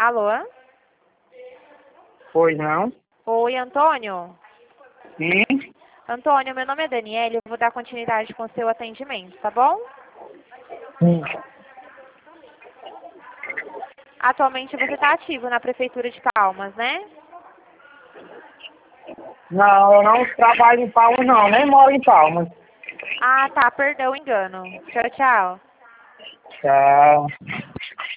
Alô? Pois não? Oi, Antônio? Sim? Antônio, meu nome é Daniela e eu vou dar continuidade com o seu atendimento, tá bom? Sim. Atualmente você está ativo na Prefeitura de Palmas, né? Não, eu não trabalho em Palmas, não. Nem moro em Palmas. Ah, tá, perdão, engano. Tchau, tchau. Tchau.